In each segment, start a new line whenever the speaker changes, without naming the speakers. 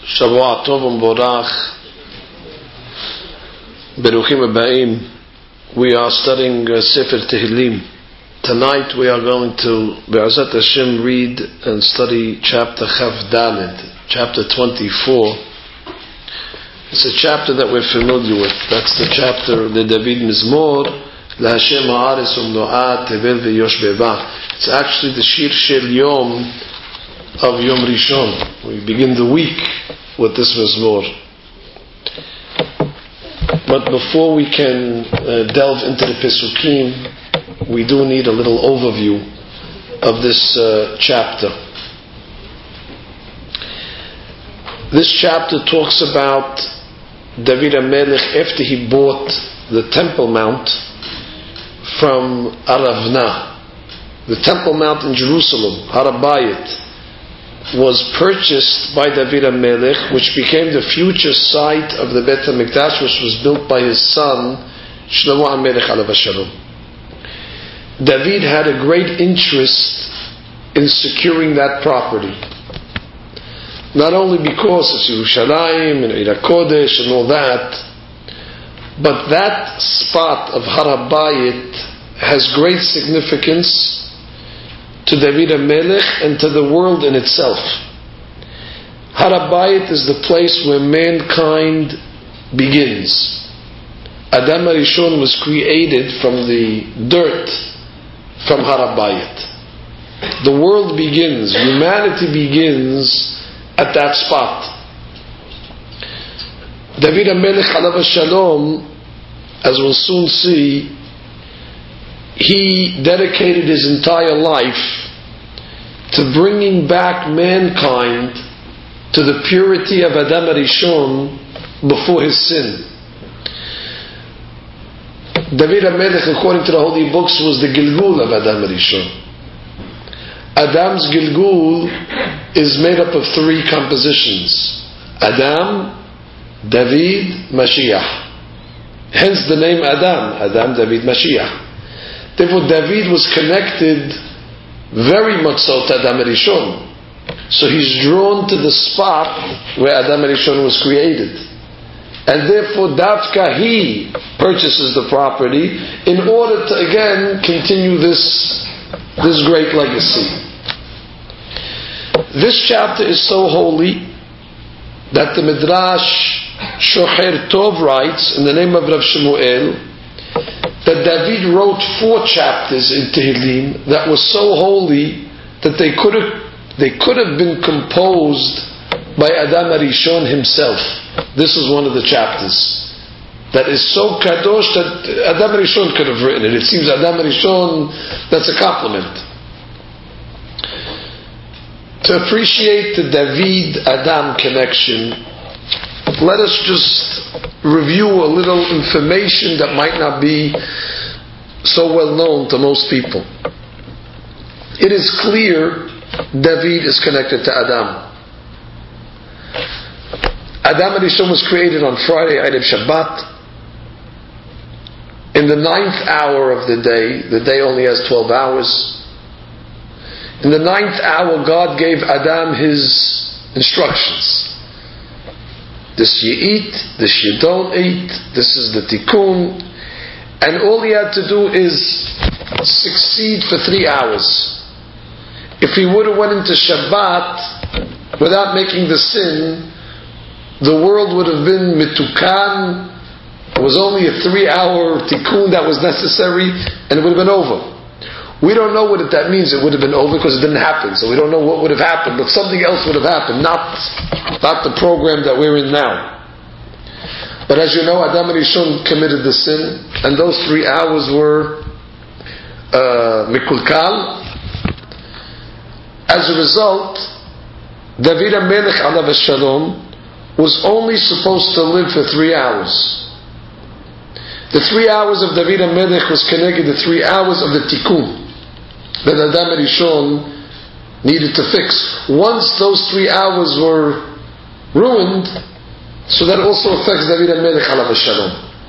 Shavua Tov U'Mborach, Beruchim Habayim. We are studying Sefer Tehillim. Tonight we are going to, Be'ezrat Hashem, read and study chapter Chav Daled, chapter 24. It's a chapter that we're familiar with. That's the chapter, the David Mizmor, LaHashem Ha'aretz U'Mno'ah Tevel Ve'yosh Beva. It's actually the Shir Shel Yom of Yom Rishon. We begin the week with this Mizmor. But before we can delve into the Pesukim, we do need a little overview of this chapter. This chapter talks about David HaMelech after he bought the Temple Mount from Aravna. The Temple Mount in Jerusalem, Har HaBayit, was purchased by David HaMelech, which became the future site of the Beit HaMikdash, which was built by his son Shlomo HaMelech alav hashalom. David had a great interest in securing that property, not only because it's Yerushalayim and Eir HaKodesh and all that, but that spot of Har HaBayit has great significance to David HaMelech and to the world in itself. Har HaBayit is the place where mankind begins. Adam HaRishon was created from the dirt from Har HaBayit. The world begins, humanity begins at that spot. David HaMelech alav hashalom, as we'll soon see, he dedicated his entire life to bringing back mankind to the purity of Adam HaRishon before his sin. David HaMelech, according to the holy books, was the Gilgul of Adam HaRishon. Adam's Gilgul is made up of three compositions: Adam, David, Mashiach. Hence the name Adam, David, Mashiach. Therefore David was connected very much so to Adam HaRishon. So he's drawn to the spot where Adam HaRishon was created. And therefore Davka, he purchases the property in order to again continue this great legacy. This chapter is so holy that the Midrash Shocher Tov writes, in the name of Rav Shemuel, that David wrote 4 chapters in Tehillim that were so holy that they could have been composed by Adam HaRishon himself. This is one of the chapters that is so kadosh that Adam HaRishon could have written it. It seems Adam HaRishon, that's a compliment. To appreciate the David-Adam connection, let us just review a little information that might not be so well known to most people. It is clear David is connected to Adam. Adam HaRishon was created on Friday, Erev Shabbat. In the 9th hour of the day only has 12 hours. In the 9th hour, God gave Adam his instructions. This you eat, this you don't eat, this is the tikkun. And all he had to do is succeed for 3 hours. If he would have went into Shabbat without making the sin, the world would have been mitukan. It was only a 3-hour tikkun that was necessary, and it would have been over. We don't know what that means. It would have been over because it didn't happen. So we don't know what would have happened, but something else would have happened, not the program that we're in now. But as you know, Adam HaRishon committed the sin, and those 3 hours were mikulkal. As a result, David HaMelech alav hashalom was only supposed to live for 3 hours. The 3 hours of David HaMelech was connected to 3 hours of the tikkun that Adam HaRishon needed to fix. Once those 3 hours were ruined, so that also affects David HaMelech alav hashalom.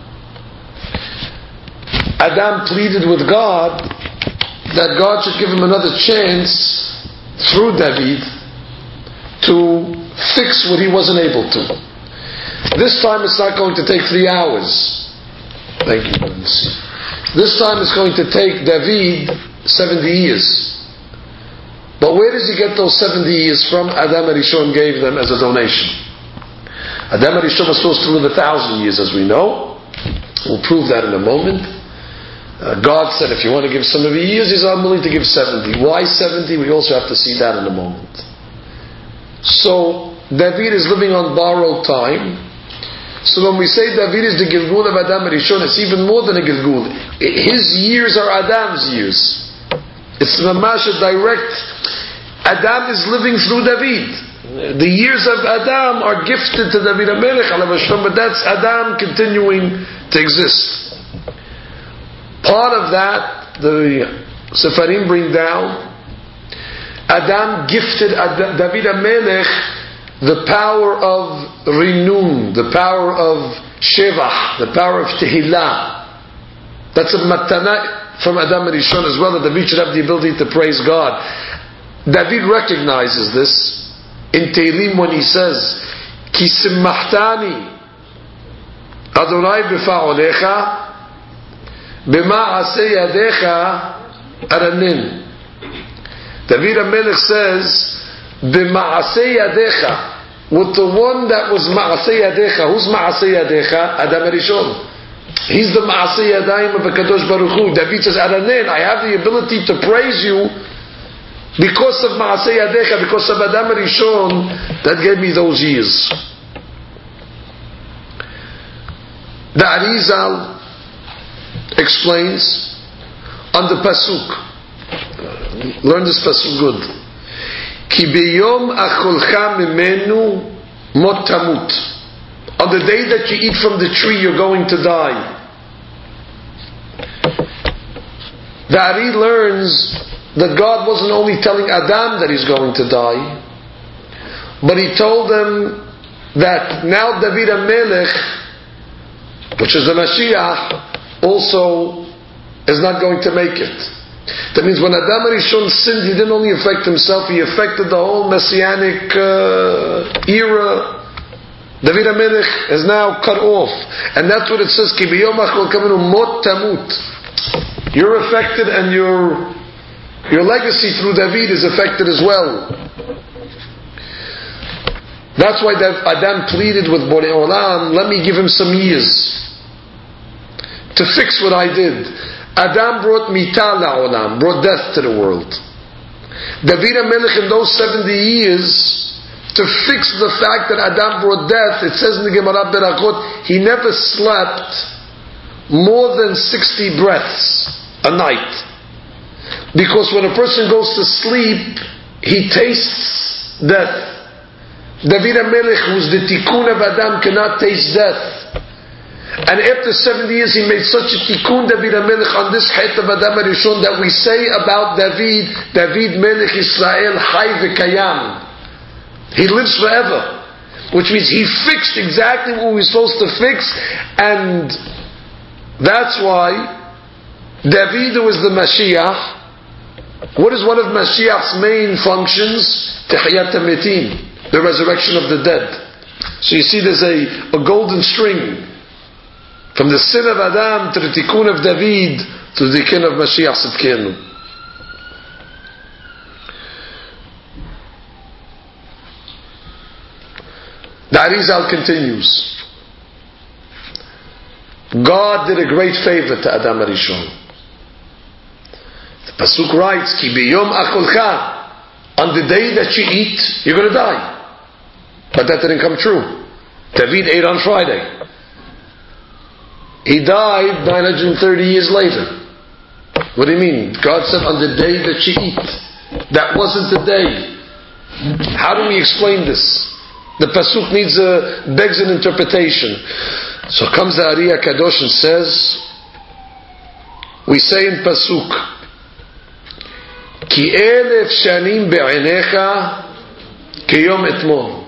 Adam pleaded with God that God should give him another chance through David to fix what he wasn't able to. This time it's not going to take 3 hours. Thank you. This time it's going to take David 70 years. But where does he get those 70 years from? Adam HaRishon gave them as a donation. Adam HaRishon was supposed to live 1,000 years, as we know. We'll prove that in a moment. God said, if you want to give somebody years, He said, I'm willing to give 70. Why 70? We also have to see that in a moment. So, David is living on borrowed time. So when we say David is the Gilgul of Adam HaRishon, it's even more than a Gilgul. His years are Adam's years. It's mamash a direct. Adam is living through David. The years of Adam are gifted to David HaMelech, but that's Adam continuing to exist. Part of that, the Sefarim bring down, Adam gifted David HaMelech the power of Rinun, the power of Shevach, the power of Tehillah. That's a matana from Adam HaRishon as well, that David should have the ability to praise God. David recognizes this in Tehillim when he says, Ki simmahtani Adonai b'fa'olecha b'ma'aseh yadecha aranin. David HaMelech says, b'ma'aseh yadecha, with the one that was ma'aseh yadecha. Who's ma'aseh yadecha? Adam HaRishon. He's the ma'aseh yadayim of HaKadosh Baruch Hu. David says, aranin, I have the ability to praise you because of Ma'aseh Yadecha, because of Adam HaRishon that gave me those years. The Arizal explains on the Pasuk. Learn this Pasuk good. Ki biyom acholcha mimenu mot tamut. On the day that you eat from the tree, you're going to die. The Ari learns that God wasn't only telling Adam that he's going to die, but He told them that now David HaMelech, which is the Mashiach, also is not going to make it. That means when Adam HaRishon sinned, he didn't only affect himself, he affected the whole Messianic era. David HaMelech is now cut off. And that's what it says, Ki biyom achol kamenu mot tamut. You're affected, and your legacy through David is affected as well. That's why Adam pleaded with Borei Olam, let me give him some years to fix what I did. Adam brought mitah la'olam, brought death to the world. David HaMelech in those 70 years, to fix the fact that Adam brought death, it says in the Gemara Berachot, he never slept more than 60 breaths a night. Because when a person goes to sleep, he tastes death. David HaMelech, who's the tikkun of Adam, cannot taste death. And after 70 years, he made such a tikkun, David HaMelech, on this height of Adam HaRishon, that we say about David Melech Israel, Chai v'kayam. He lives forever. Which means he fixed exactly what we were supposed to fix, and that's why David was the Mashiach. What is one of Mashiach's main functions? Tehiyat HaMetim, the resurrection of the dead. So you see there's a golden string from the sin of Adam to the tikkun of David to the tikkun of Mashiach Tzidkenu. The Arizal continues. God did a great favor to Adam HaRishon. The Pasuk writes, Ki biyom acholcha, on the day that you eat, you're going to die. But that didn't come true. David ate on Friday. He died 930 years later. What do you mean? God said on the day that you eat. That wasn't the day. How do we explain this? The Pasuk begs an interpretation. So comes the Ari HaKadosh and says, we say in Pasuk, Ki elef shanim be'enecha kiyom etmol.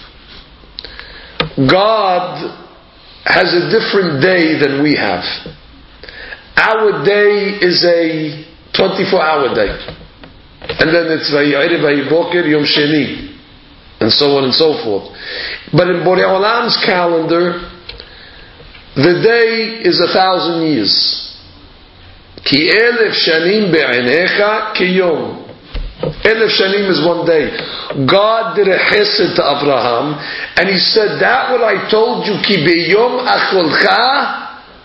God has a different day than we have. Our day is a 24-hour day. And then it's Vayi'erev Vayiboker Yom Sheni. and so on and so forth. But in Borei Olam's calendar, the day is 1,000 years. Ki 1,000 shanim be'einecha ki yom. 1,000 shanim is one day. God did a chesed to Abraham, and He said, that what I told you, ki beyom acholcha,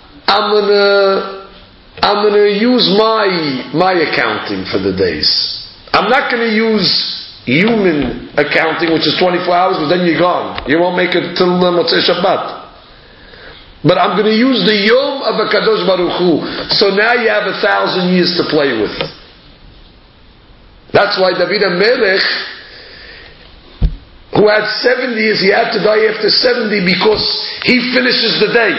I'm gonna use my accounting for the days. I'm not gonna use human accounting, which is 24 hours, but then you're gone. You won't make it till Motzei Shabbat. But I'm going to use the Yom of HaKadosh Baruch Hu. So now you have 1,000 years to play with. That's why David HaMelech, who had 70 years, he had to die after 70 because he finishes the day.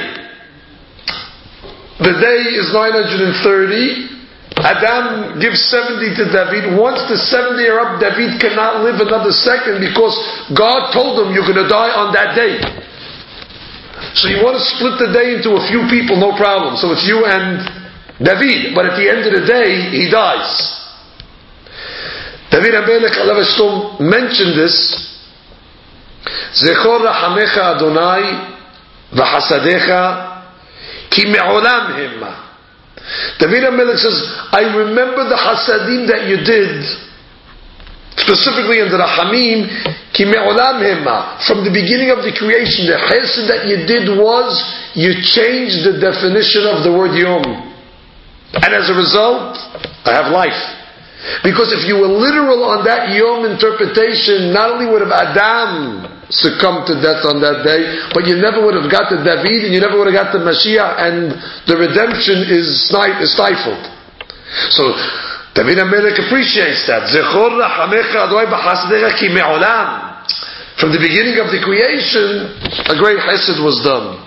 The day is 930. Adam gives 70 to David. Once the 70 are up, David cannot live another second because God told him you're going to die on that day. So you want to split the day into a few people, no problem. So it's you and David. But at the end of the day, he dies. David HaMelech Alav Hashem mentioned this. Zechor rachamecha Adonai v'chasadecha ki me'olam hema. David HaMelech says, I remember the hasadim that you did, specifically in the Rahamim, ki me'olam hema. From the beginning of the creation, the chesed that you did was, you changed the definition of the word Yom. And as a result, I have life. Because if you were literal on that Yom interpretation, not only would have Adam succumbed to death on that day, but you never would have got to David, and you never would have got to Mashiach, and the redemption is stifled. So, David HaMelech appreciates that. Zechor rachamecha Adonai b'chasadecha ki me'olam. From the beginning of the creation, a great chesed was done.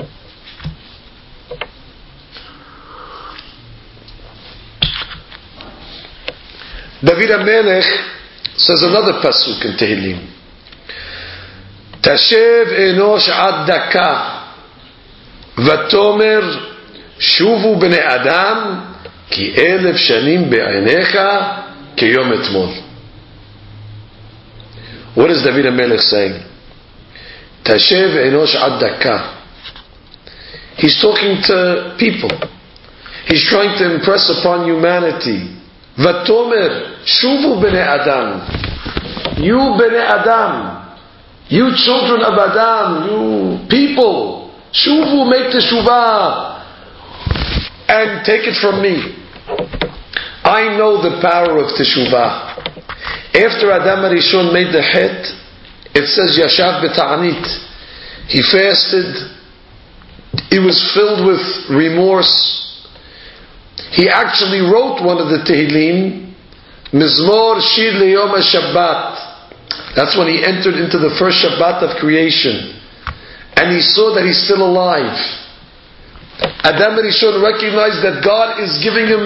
David HaMelech says another pasuk in Tehillim. Tashev enosh ad daka v'tomer shuvu bnei adam ki 1,000 shanim be'einecha ki yom etmol. What is David HaMelech saying? Tashev enosh ad daka. He's talking to people. He's trying to impress upon humanity. Vatomer shuvu bnei adam. You bnei adam. You children of Adam. You people. Shuvu, make teshuvah. And take it from me. I know the power of teshuvah. After Adam HaRishon made the het, it says Yashav b'ta'anit. He fasted. He was filled with remorse. He actually wrote one of the Tehillim, Mizmor Shir Leyom HaShabbat. That's when he entered into the first Shabbat of creation. And he saw that he's still alive. Adam HaRishon recognized that God is giving him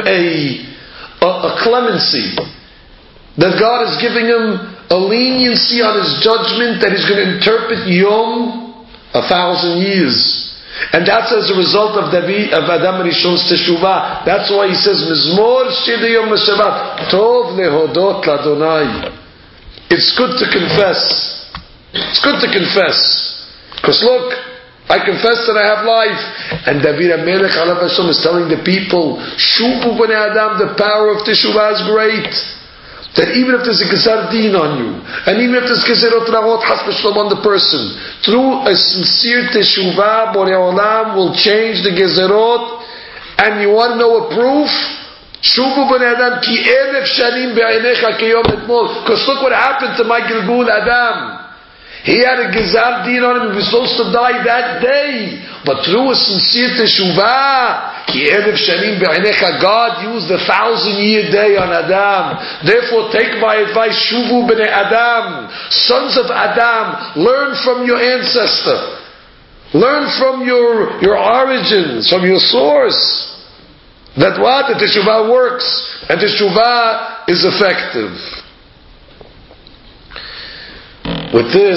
a clemency. That God is giving him a leniency on his judgment, that he's going to interpret Yom 1,000 years. And that's as a result of Adam HaRishon's teshuvah. That's why he says, Mizmor Shir Yom HaShabbat, Tov lehodot l'Adonai. It's good to confess. It's good to confess. Because look, I confess that I have life. And David HaMelech Alav Hashem is telling the people, Shuvu b'nei Adam, the power of teshuvah is great. That even if there's a gezar din on you, and even if there's gezerot ra'ot has b'shlom on the person, through a sincere teshuvah, Borei Olam will change the gezerot. And you want to know a proof? Shuvu b'nei Adam ki 1,000 shanim be'einecha ki yom etmol. Because look what happened to my Gilgul Adam. He had a gezar din on him. He was supposed to die that day, but through a sincere teshuvah, ki 1,000 shanim be'einecha, God used the 1,000-year day on Adam. Therefore, take my advice, shuvu b'nei Adam, sons of Adam, learn from your ancestor, learn from your origins, from your source. That what? The teshuvah works, and teshuvah is effective. With this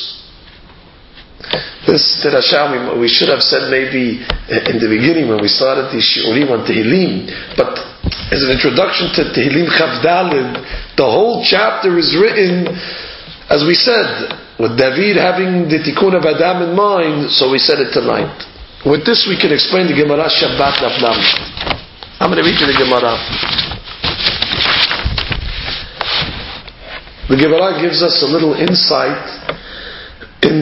Terashah, we should have said maybe in the beginning when we started the Shiurim on Tehillim, but as an introduction to Tehillim Chav Daled, the whole chapter is written As we said, with David having the Tikkun of Adam in mind, so we said it tonight. With this we can explain the Gemara Shabbat Daf Lamed. I'm going to read you the Gemara. The Gemara gives us a little insight in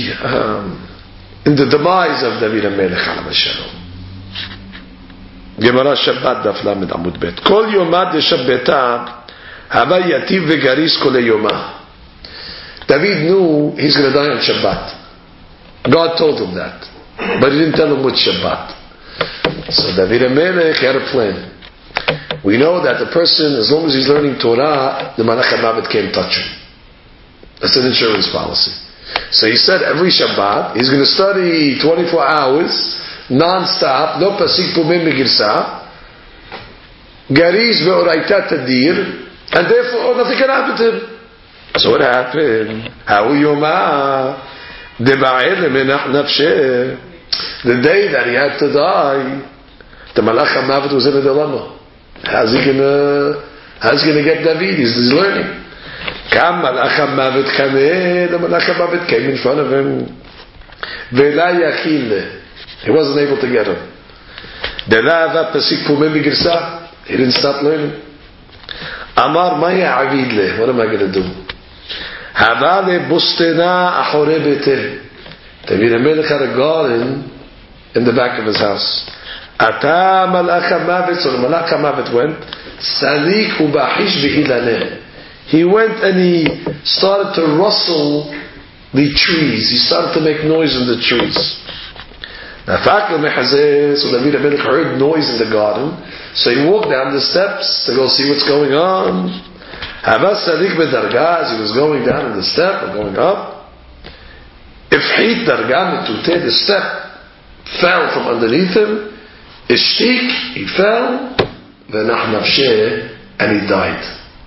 the demise of David HaMelech Alav Shalom. Gemara Shabbat Daf Lamed Amud Bet. Kol Yomad Shabbata Hava Yativ Vegaris Kol Yomah. David knew he's going to die on Shabbat. God told him that, but he didn't tell him which Shabbat. So David HaMelech had a plan. We know that the person, as long as he's learning Torah, the Malach HaMavet can't touch him. That's an insurance policy. So he said every Shabbat he's going to study 24 hours, non-stop, no pasik pumim megirsa, garis ve'orayta tadir, and therefore nothing can happen to him. So what happened? How yoma deba'el menach nafsheh. The day that he had to die, the Malach HaMavet was in a dilemma. How's he gonna get David? He's learning. Kam Malach HaMavet kameh. The Malach HaMavet came in front of him. Ve'la yachil. He wasn't able to get him. De'la ava pasik pumim megirsa. He didn't stop learning. Amar maya avid le. What am I going to do? Havale bustena achore bete. David HaMelech had a garden in the back of his house. Ata Malach HaMavet. So the Malach HaMavet went. Salik ubahish be'ilaneh. He went and he started to rustle the trees. He started to make noise in the trees. So David HaMelech heard noise in the garden. So he walked down the steps to go see what's going on. Havas Sadiq bedarga, as he was going down in the step or going up. Ifhit darga mituteh, the step fell from underneath him. Ishtik, he fell. Venach nafsheh, and he died.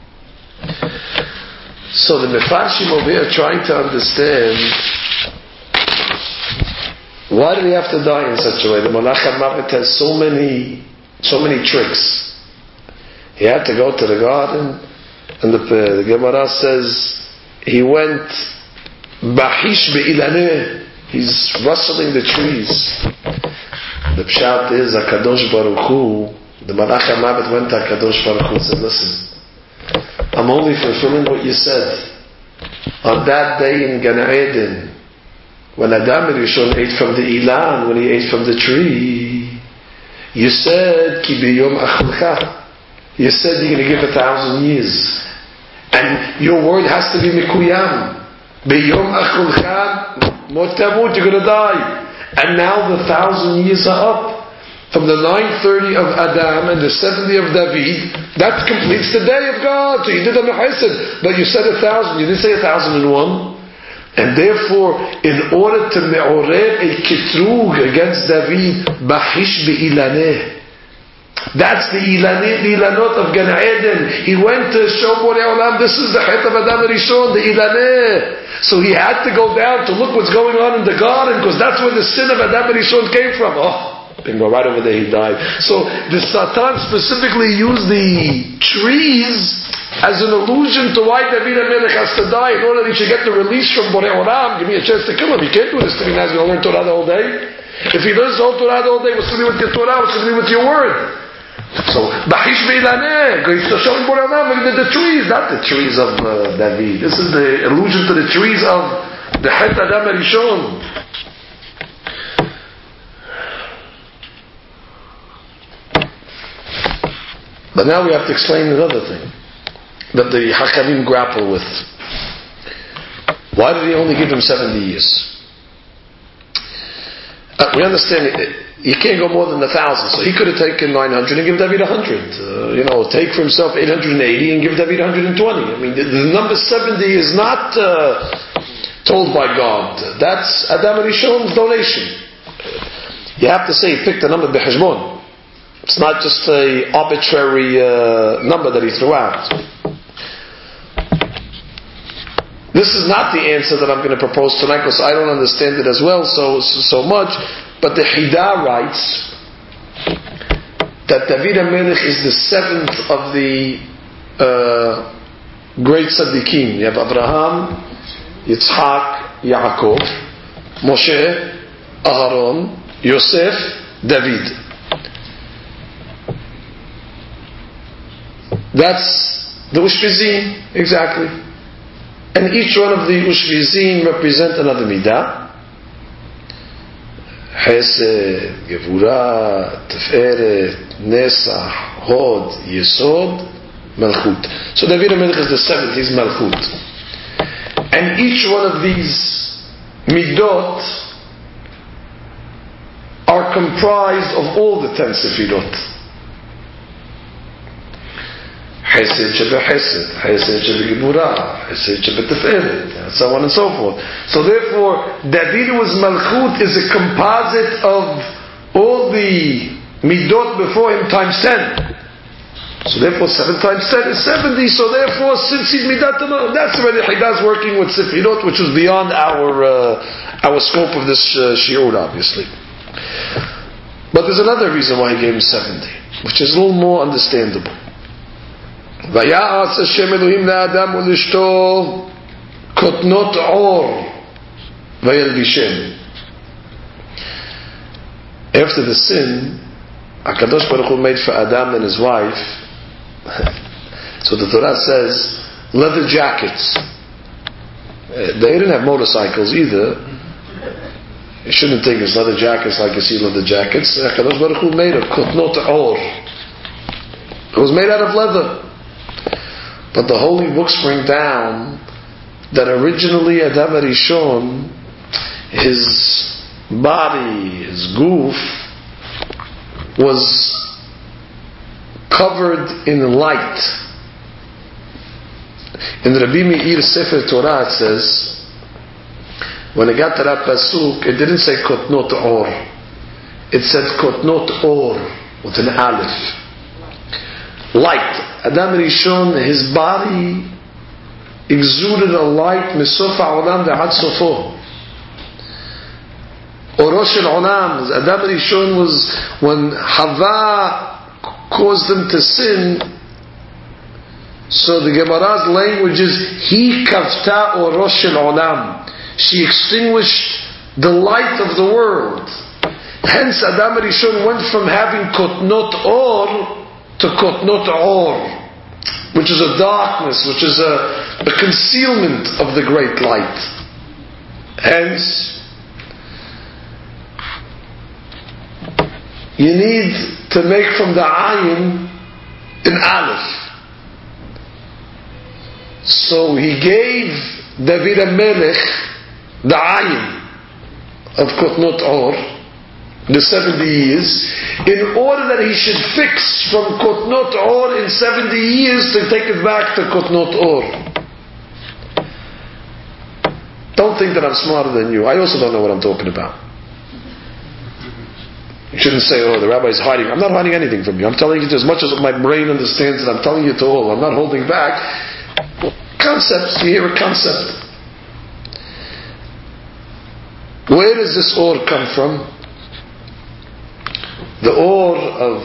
So the Mefarshim over here are trying to understand, why did he have to die in such a way? The Malach HaMavet has so many tricks. He had to go to the garden, and the Gemara says he went bahish be'ilaneh. He's rustling the trees. The pshat is HaKadosh Baruch Hu. The Malach HaMavet went to HaKadosh Baruch Hu and said, listen, I'm only fulfilling what you said. On that day in Gan Eden, when Adam Rishon ate from the ilan, when he ate from the tree, you said, Ki biyom achilcha. You said you're going to give 1,000 years. And your word has to be mikuyam. Biyom achilcha, mot tamut, you're going to die. And now the 1,000 years are up. From the 930 of Adam and the 70 of David, that completes the day of God. So you did a mechesed, but you said 1,000. You didn't say 1,001. And therefore, in order to me'orer a kitrug against David, bahish be'ilaneh. That's the ilanot of Gan Eden. He went to show Borei Olam, this is the chet of Adam Rishon, the ilaneh. So he had to go down to look what's going on in the garden, because that's where the sin of Adam Rishon came from. Bingo, right over there he died. So the Satan specifically used the trees as an allusion to why David HaMelech has to die, in order that he should get the release from Borei Olam. Give me a chance to kill him. He can't do this to me now. He's going to learn Torah the whole day. If he learns the whole Torah the whole day, what's going to be with your Torah? What's going to be with your word? So, Bahish Be'ilaneh, he's showing Borei Olam the trees, not the trees of David. This is the allusion to the trees of the Het Adam Rishon. But now we have to explain another thing that the Hakamim grapple with. Why did he only give him 70 years? We understand you can't go more than 1,000, so he could have taken 900 and give David 100. Take for himself 880 and give David 120. I mean, the number 70 is not told by God. That's Adam Rishon's donation. You have to say he picked a number b'heshbon. It's not just an arbitrary number that he threw out. This is not the answer that I'm going to propose tonight, because I don't understand it as well so much. But the Hidah writes that David HaMelech is the seventh of the great tzaddikim. You have Abraham, Yitzhak, Yaakov, Moshe, Aharon, Yosef, David. That's the Ushpizin, exactly. And each one of the Ushpizin represent another midah. Hesed, Gevurah, Teferet, Nesach, Hod, Yesod, Malchut. So David HaMelech is the seventh, he's Malchut. And each one of these midot are comprised of all the 10 Sefirot. Hesed shebe Hesed, Hesed shebe Gevurah, Hesed shebe Teferet, and so on and so forth. So therefore, David was Malchut is a composite of all the midot before him times 10. So therefore, 7 times 10 is 70. So therefore, since he's midat, that's already Hidas working with Sefirot, which was beyond our scope of this shiur, obviously. But there's another reason why he gave him 70, which is a little more understandable. ויעש השם אלוהים לאדם ולאשתו כותנות עור וילבישם. After the sin, HaKadosh Baruch Hu made for Adam and his wife, so the Torah says, leather jackets. They didn't have motorcycles either. You shouldn't think it's leather jackets like you see leather jackets. HaKadosh Baruch Hu made of kotnot or. It was made out of leather. But the holy books bring down that originally Adam HaRishon, his body, his goof, was covered in light. In Rabbi Meir Sefer Torah it says, when it got to that pasuk, it didn't say kotnot or. It said kotnot or with an aleph. Light. Adam HaRishon, his body exuded a light misof ha'olam ve'ad sofo. Oro shel olam. Adam HaRishon was, when Hava caused them to sin, so the Gemara's language is, Hi kavta oro shel olam. She extinguished the light of the world. Hence Adam HaRishon went from having kotnot or to kotnot or, which is a darkness, which is a concealment of the great light. Hence, you need to make from the ayin an aleph. So he gave David HaMelech the ayin of kotnot or, the 70 years, in order that he should fix from kotnot or in 70 years to take it back to kotnot or. Don't think that I'm smarter than you. I also don't know what I'm talking about. You shouldn't say, oh, the rabbi is hiding. I'm not hiding anything from you. I'm telling you as much as my brain understands it. I'm telling you to all. I'm not holding back. Concepts. You hear a concept. Where does this or come from? The or of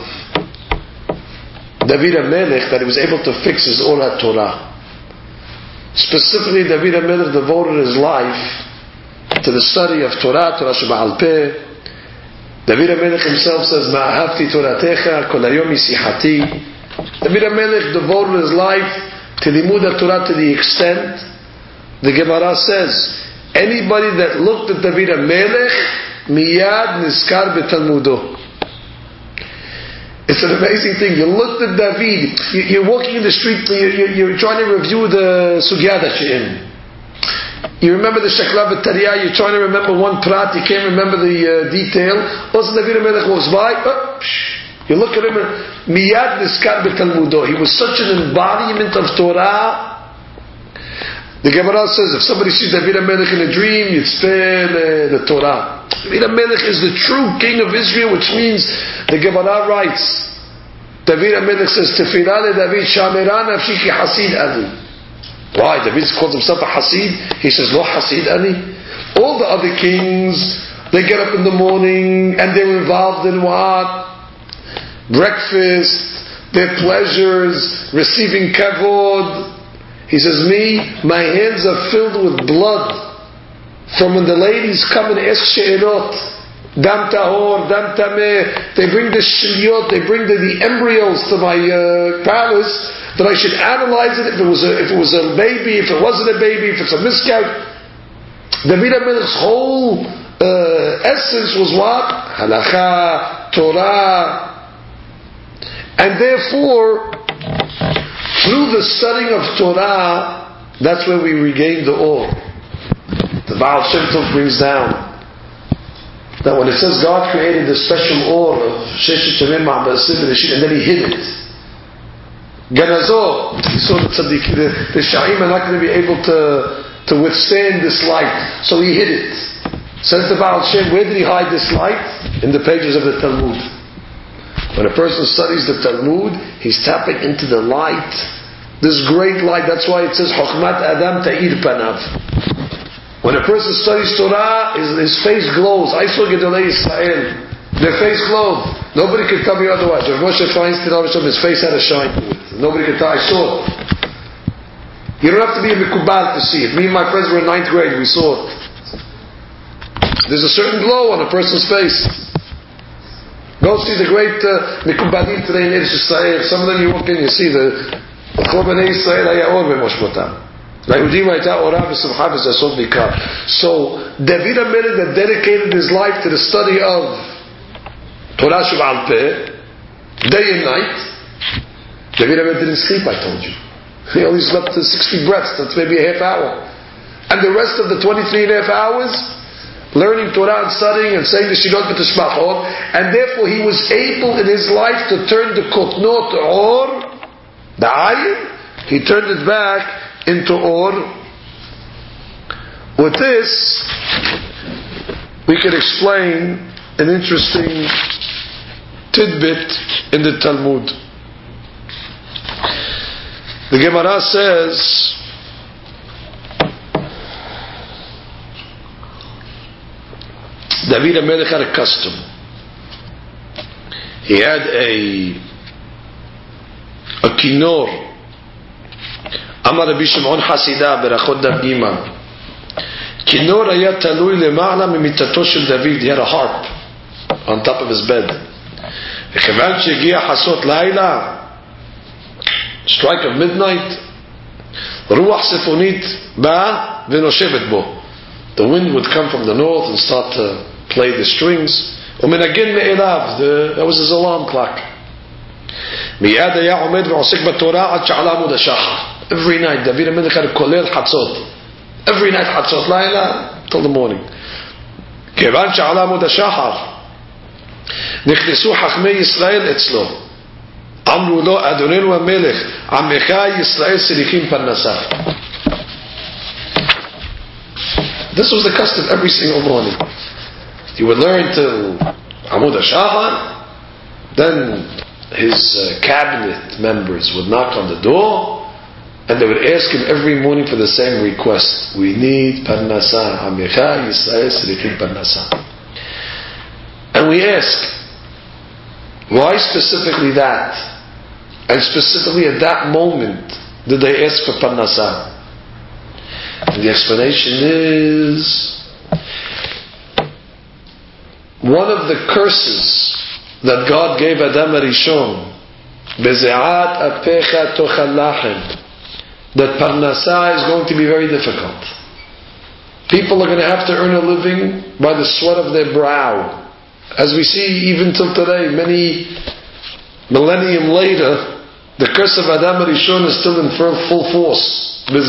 David HaMelech, that he was able to fix his or HaTorah. Specifically, David HaMelech devoted his life to the study of Torah, Torah Sheba'al Peh. David HaMelech himself says, Ma'ahavti Toratecha, Kol Hayom Yisihati. David HaMelech devoted his life to Limud HaTorah to the extent, the Gemara says, anybody that looked at David HaMelech, Miyad Niskar B'Talmudo. It's an amazing thing. You looked at David, you're walking in the street, you're trying to review the sugya that you're in. You remember the Shekla B'Tariyah, you're trying to remember one prat, you can't remember the detail. Also David HaMelech walks by, you look at him, Miyad Niskar B'Talmudo. He was such an embodiment of Torah. The Gemara says, if somebody sees David HaMelech in a dream, you'd spare the Torah. David HaMelech is the true king of Israel, which means, the Gemara writes, David HaMelech says, Tefillah le David, Shamera nafshi ki hasid ani. Why? David calls himself a hasid. He says, Lo hasid ani. All the other kings, they get up in the morning, and they're involved in what? Breakfast, their pleasures, receiving kavod. He says, my hands are filled with blood from when the ladies come and ask she'erot. Dam tahor, dam tameh. They bring the shiliyot, they bring the embryos to my palace, that I should analyze it if it was a baby, if it wasn't a baby, if it's a miscarriage. David HaMelech's whole essence was what? Halacha, Torah. And therefore, through the studying of Torah, that's where we regain the awe. The Baal Shem Tov brings down that when it says God created the special awe of Sheshet Yamim Ma'abasim and then He hid it. Ganazor, He saw the tzaddik, the Sha'im are not going to be able to withstand this light, so He hid it. Says the Baal Shem, where did He hide this light? In the pages of the Talmud. When a person studies the Talmud, he's tapping into the light, this great light. That's why it says, Chokhmat Adam Ta'ir Panav. When a person studies Torah, his face glows. I saw Gedolei Israel. Their face glowed. Nobody could tell me otherwise. Rav Moshe Feinstein, his face had a shine to it. Nobody could tell. I saw it. You don't have to be a Mikubal to see it. Me and my friends were in 9th grade. We saw it. There's a certain glow on a person's face. Go see the great Mikubalim today in Eretz Yisrael. Some of them you walk in, you see the Chorbanei Yisrael Hayaor B'Moshvotam. So David HaMelech that dedicated his life to the study of Torah Sheba'al Peh, day and night. David HaMelech didn't sleep, I told you. He only slept 60 breaths, that's maybe a half hour. And the rest of the 23 and a half hours, learning Torah and studying and saying the Shilot B'Tishmachot, and therefore he was able in his life to turn the Kotnot Or, the Ayin, he turned it back into Or. With this, we can explain an interesting tidbit in the Talmud. The Gemara says, David HaMelech had a custom. He had a kinor. Amar Rabbi Shimon Hasidah Berachot Daf Gimal. Kinor haya talui lema'ala mimitato shel David. He had a harp on top of his bed. וכיוון שהגיע חסות לילה, strike of midnight, רוח צפונית באה ונושבת בו. The wind would come from the north and start to play the strings. ומנגן מאליו, that was his alarm clock. מיד היה עומד ועוסק בתורה עד שעלה עמוד השחר. Every night, David HaMelech had a כולל חצות. Every night חצות לילה till the morning. כיוון שעלה עמוד השחר, נכנסו חכמי ישראל אצלו. אמרו לו, אדוננו המלך, עמך ישראל צריכים פרנסה. This was the custom every single morning. He would learn till Amud HaShahar, then his cabinet members would knock on the door, and they would ask him every morning for the same request. We need Parnasa. Amecha Yisrael Sirichim Parnasa. And we ask, why specifically that? And specifically at that moment did they ask for Parnasa? And the explanation is, one of the curses that God gave Adam Arishon, Beze'at apecha tochal lachem, that Parnasa is going to be very difficult. People are going to have to earn a living by the sweat of their brow. As we see even till today, many millennium later, the curse of Adam Arishon is still in full force.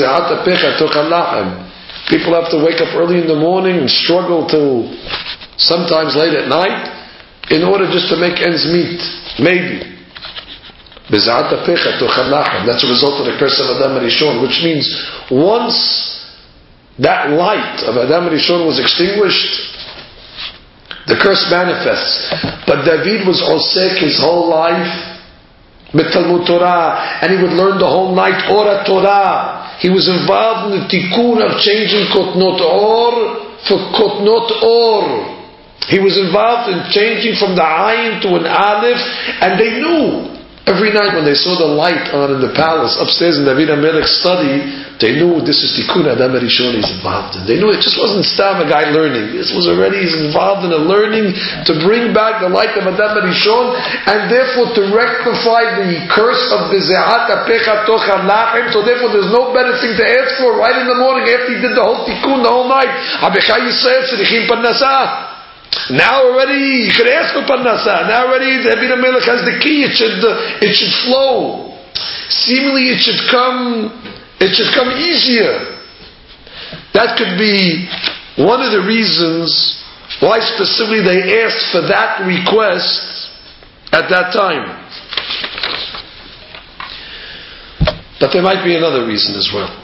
People have to wake up early in the morning and struggle till sometimes late at night in order just to make ends meet. Maybe. That's a result of the curse of Adam Arishon, which means once that light of Adam Arishon was extinguished, the curse manifests. But David was osek his whole life with Talmud Torah, and he would learn the whole night Ora Torah. He was involved in the tikkun of changing Kotnot Or for Kotnot Or. He was involved in changing from the Ayin to an Aleph, and they knew Every night when they saw the light on in the palace upstairs in David HaMelech's study, they knew this is Tikkun Adam HaRishon he's involved in. They knew it just wasn't Stam a guy learning. This was already, he's involved in a learning to bring back the light of Adam HaRishon, and therefore to rectify the curse of Beze'at Apecha Tocha Lachem. So therefore there's no better thing to ask for right in the morning after he did the whole Tikkun the whole night. Abecha Yisrael Tzrichim Parnasah. Now already you could ask for Parnasah. Now already David HaMelech has the key. It should flow. Seemingly it should come easier. That could be one of the reasons why specifically they asked for that request at that time. But there might be another reason as well.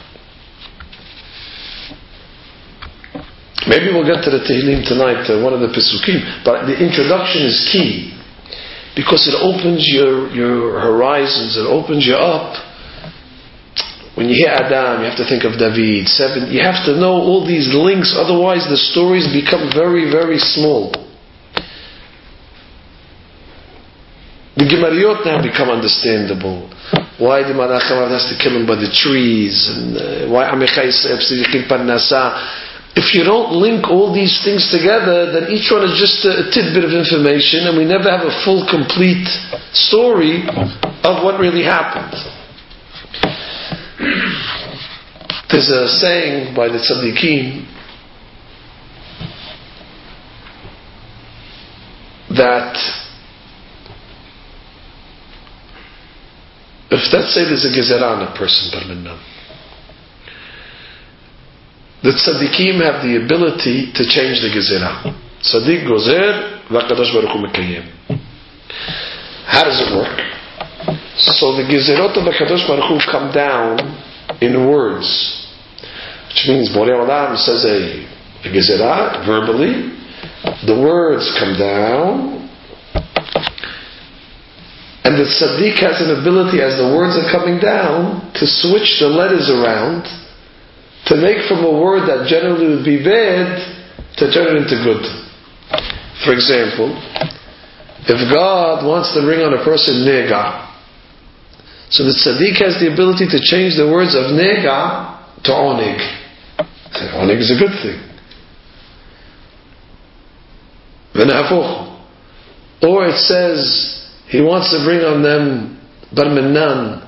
Maybe we'll get to the Tehillim tonight, one of the Pesukim, but the introduction is key, because it opens your horizons, it opens you up. When you hear Adam, you have to think of David, 7, you have to know all these links, otherwise the stories become very, very small. The Gemariyot now become understandable. Why the Malach has to kill him by the trees, and why Amichai Yisrael Parnasah. If you don't link all these things together, then each one is just a tidbit of information, and we never have a full, complete story of what really happened. There's a saying by the Tzaddikim that if, let's say, there's a gezerah on a person, the tzaddikim have the ability to change the gezerah. Tzaddik gozer, v'akadosh baruch hu mekayem. How does it work? So the gezerot of Hakadosh Baruch Hu come down in words, which means Borei Olam says a gezerah verbally, the words come down, and the tzaddik has an ability, as the words are coming down, to switch the letters around, to make from a word that generally would be bad, to turn it into good. For example, if God wants to bring on a person nega, so the tzaddik has the ability to change the words of nega to oneg. Oneg is a good thing. Or it says he wants to bring on them barmenan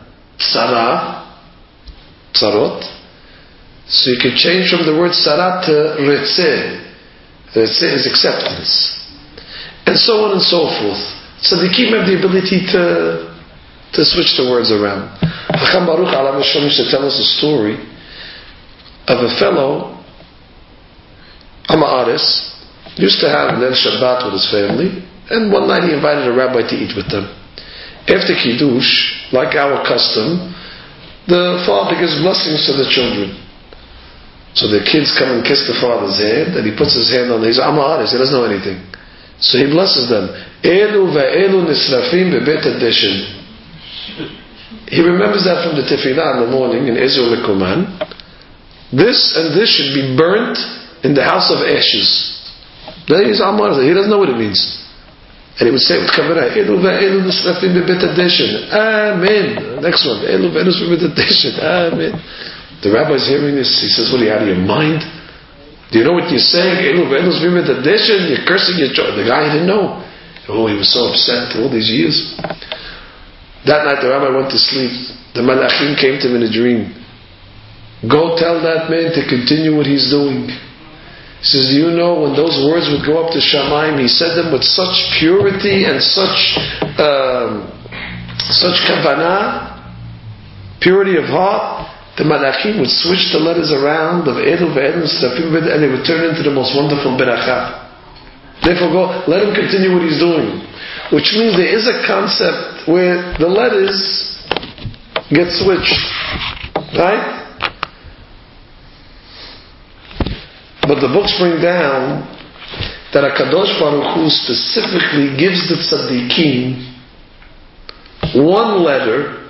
tsarot. So you can change from the word sarat to retzeh. Retzeh is acceptance. And so on and so forth. Tzaddikim have the ability to switch the words around. Chacham Baruch Alav Hashem used to tell us a story of a fellow, Ama'aris, used to have Leil Shabbat with his family, and one night he invited a rabbi to eat with them. After Kiddush, like our custom, the father gives blessings to the children. So the kids come and kiss the father's hand, and he puts his hand on, he's Ama'aris, he doesn't know anything. So he blesses them. Elu ve'elu nisrafim bebet adeshin. He remembers that from the tefillah in the morning in Ezra Lekuman. This and this should be burnt in the house of ashes. Then he's Amar. He doesn't know what it means. And he would say with kavanah, Elu ve'elu nisrafim bebet adeshin. Amen. Next one. Elu ve'elu nisrafim bebet adeshin. Amen. The rabbi's hearing this. He says, what are you, out of your mind? Do you know what you're saying? Elu ve'elu nisrafim bebet adeshin. You're cursing your child. The guy didn't know. Oh, he was so upset all these years. That night the rabbi went to sleep. The malachim came to him in a dream. Go tell that man to continue what he's doing. He says, do you know when those words would go up to Shamayim, he said them with such purity and such kavanah, purity of heart, the malachim would switch the letters around of Edel ve'edel and they would turn into the most wonderful beracha. Therefore go, let him continue what he's doing. Which means there is a concept where the letters get switched. Right? But the books bring down that HaKadosh Baruch Hu specifically gives the tzaddikim one letter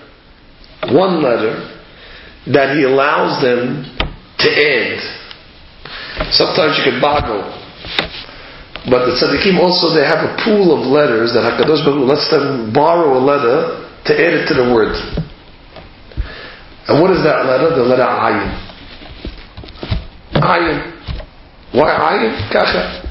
that he allows them to add. Sometimes you could boggle. But the tzaddikim also, they have a pool of letters that HaKadosh Baruch Hu lets them borrow a letter to add it to the word. And what is that letter? The letter Ayin. Ayin. Why Ayin? Kacha.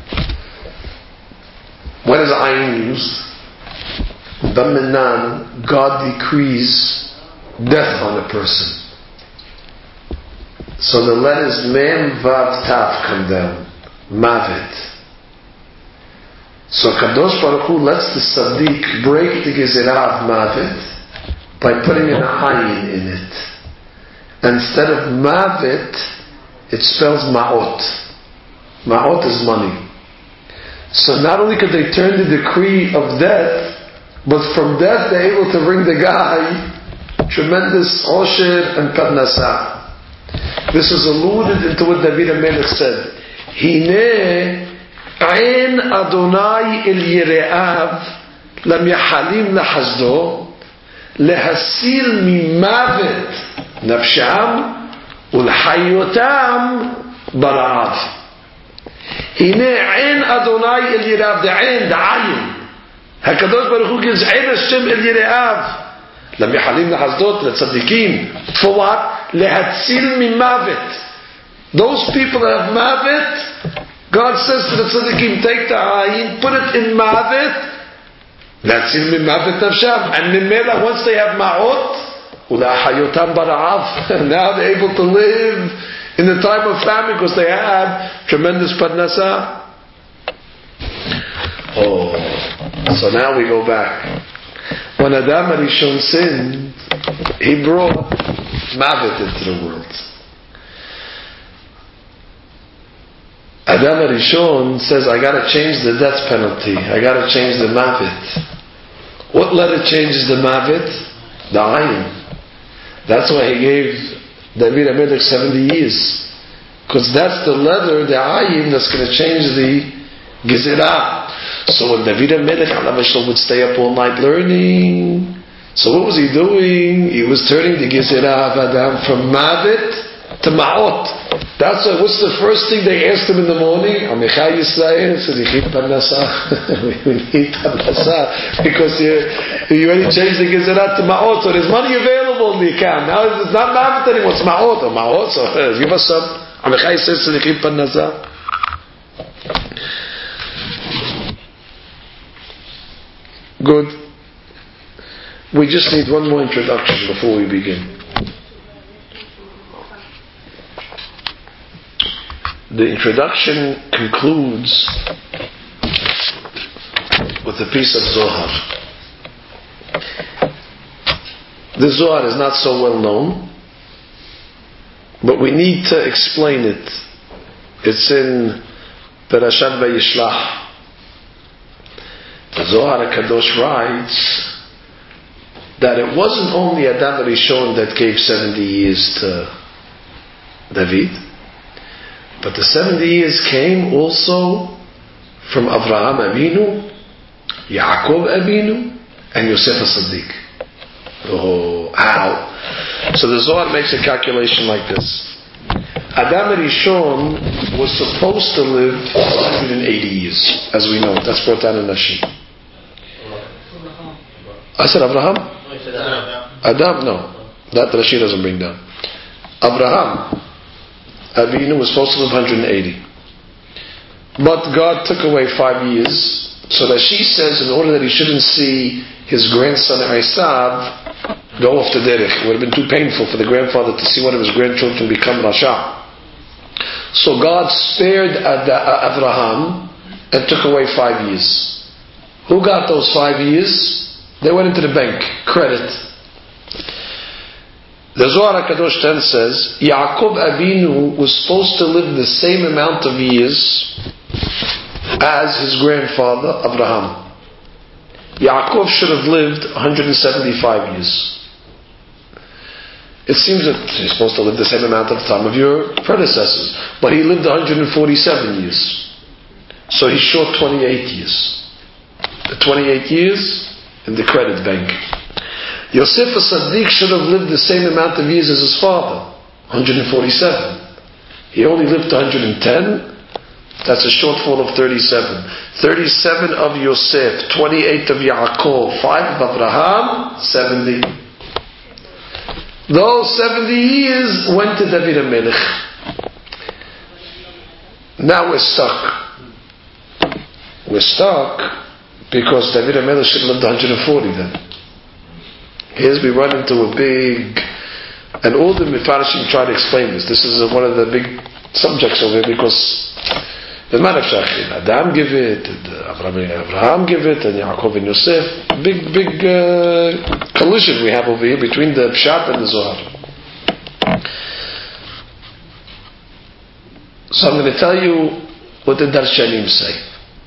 When is Ayin used? Daminan, God decrees death on a person. So the letters Mem, Vav, Tav come down. Mavet. So Kadosh Baruch Hu lets the Tzaddik break the Gezerah of Mavet by putting an Ayin in it. Instead of Mavet, it spells Ma'ot. Ma'ot is money. So not only could they turn the decree of death, but from death they're able to bring the guy tremendous Osher and Parnasah. This is alluded into what David HaMelech said. Hine Ein Adonai El Yire'av Lam Yahalim Lahazdo Lehasil Mimavet Nafsham Ulhayotam Bara'av. Hine Ein Adonai El Yire'av. The Ein, the Ayin. HaKadosh Baruch Hu gives Ein Hashem El Yire'av. Lam Yahalim Lahazdot Letzadikim. For what? Lehatzil Mimavet. Those people that have Mavet, God says to the tzaddikim, take the ayin, put it in Mavet, Lehatzil Mimavet Nafsham. And Mimela, once they have Ma'ot, Ulahayotam Bara'av. Now they're able to live in the time of famine because they have tremendous Parnasah. Oh, so now we go back. When Adam HaRishon sinned, he brought Mavet into the world. Adam HaRishon says, I got to change the death penalty. I got to change the Mavet. What letter changes the Mavet? The Ayin. That's why he gave David HaMelech 70 years. Because that's the letter, the Ayin, that's going to change the Gezerah. So when David HaMelech would stay up all night learning, so what was he doing? He was turning the Gezerah of Adam from Mavet to Ma'ot. That's why, what's the first thing they asked him in the morning? Amichai Yisrael, so they need Parnasah. We need Parnasah. Because you already changed the Gezerah to Ma'ot, so there's money available in the account. Now it's not Mavet anymore, it's Ma'ot. Or Ma'ot, so give us some. Amichai says, so they need Parnasah. Good. We just need one more introduction before we begin. The introduction concludes with a piece of Zohar. The Zohar is not so well known, but we need to explain it. It's in Parashat Vayishlach. The Zohar HaKadosh writes that it wasn't only Adam HaRishon that gave 70 years to David, but the 70 years came also from Avraham Avinu, Yaakov Avinu, and Yosef HaSaddiq. Oh, how? So the Zohar makes a calculation like this. Adam HaRishon was supposed to live 180 years, as we know. That's brought down in Nashim. I said Abraham? No, you said Adam. No. That Rashi doesn't bring down. Abraham Avinu was supposed to live 180. But God took away 5 years. So that she says, in order that he shouldn't see his grandson Esav go off the derech. It would have been too painful for the grandfather to see one of his grandchildren become Rasha. So God spared Abraham and took away 5 years. Who got those 5 years? They went into the bank. Credit. The Zohar HaKadosh then says, Yaakov Avinu was supposed to live the same amount of years as his grandfather Abraham. Yaakov should have lived 175 years. It seems that you're supposed to live the same amount of time of your predecessors. But he lived 147 years. So he's short 28 years. The 28 years in the credit bank. Yosef HaSaddiq should have lived the same amount of years as his father, 147. He only lived 110, That's a shortfall of 37. 37 of Yosef, 28 of Yaakov, 5 of Abraham, 70. Those 70 years went to David HaMelech. Now we're stuck. We're stuck because David HaMelech should have lived 140 then. Here's we run into a big, and all the Mefarshim try to explain this. This is one of the big subjects over here because the man of Shachir, Adam give it, and Abraham give it, and Yaakov and Yosef. Big collision we have over here between the Pshat and the Zohar. So I'm going to tell you what the Darshanim say.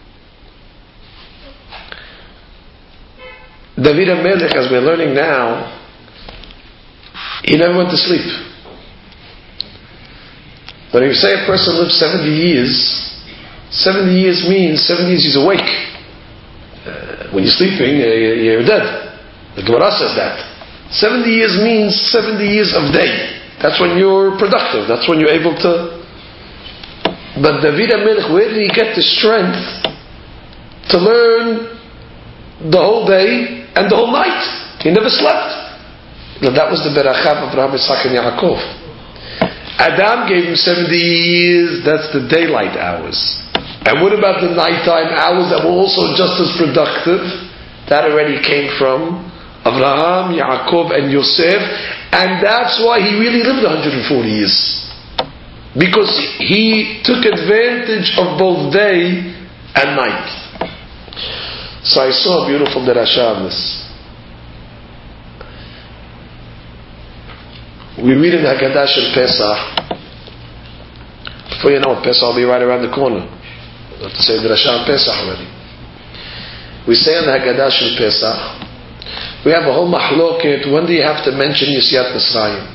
David HaMelech, as we're learning now, he never went to sleep. When you say a person lives 70 years, 70 years means 70 years he's awake. When you're sleeping, you're dead. The Gemara says that. 70 years means 70 years of day. That's when you're productive. That's when you're able to. But David HaMelech, where did he get the strength to learn the whole day and the whole night? He never slept. That was the Beracha of Abraham, Yitzchak, and Yaakov. Adam gave him 70 years. That's the daylight hours. And what about the nighttime hours that were also just as productive? That already came from Abraham, Yaakov, and Yosef, and that's why he really lived 140 years. Because he took advantage of both day and night. So I saw a beautiful derasha on this. We read in Haggadah Shel Pesach. Before you know it, Pesach will be right around the corner. We have to say derasha on Pesach already. We say in the Haggadah Shel Pesach, we have a whole mahloket. When do you have to mention Yetziat Mitzrayim?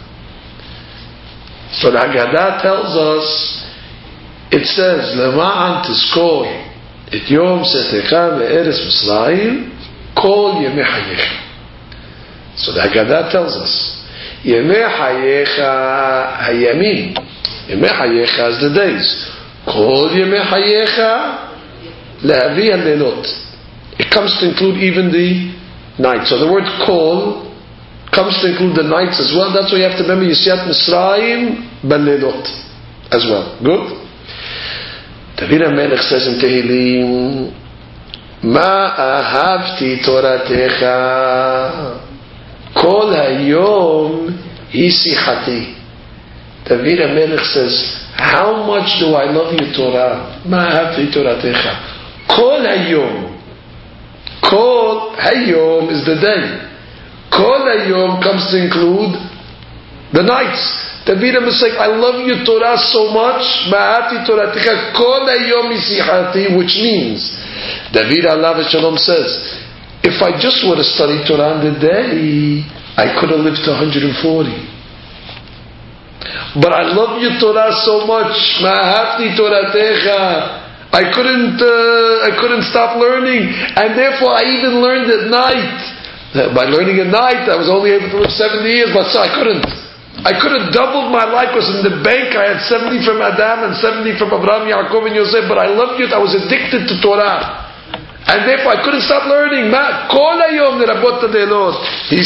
So the Haggadah tells us, it says, Lema'an tizkor et yom setecha ve'eretz Mitzrayim kol yemei hayecha. So the Haggadah tells us, Yemei hayecha hayamim. Yemei hayecha is the days. Kol yemei hayecha lehavi halelot. It comes to include even the night. So the word kol comes to include the nights as well. That's why you have to remember Yetziat Mitzrayim balelot as well. Good? David HaMelech says in Tehillim, Ma ahavti toratecha kol hayom hi sichati. David HaMelech says, how much do I love you, Torah? Ma ahavti toratecha kol hayom. Kol hayom is the day. Kol hayom comes to include the nights. David HaMelech saying, I love you, Torah, so much. Ma'ati Toratecha kol hayom isihati, which means, David Alav Shalom says, if I just would have studied Torah in the day, I could have lived to 140. But I love you, Torah, so much. Ma'ati Toratecha. I couldn't stop learning, and therefore I even learned at night. By learning at night, I was only able to live 70 years, but so I couldn't have doubled my life, because in the bank I had 70 from Adam and 70 from Abraham, Yaakov, and Yosef, but I loved it. I was addicted to Torah, and therefore I couldn't stop learning. Ma kol hayom nerabot hadelot hi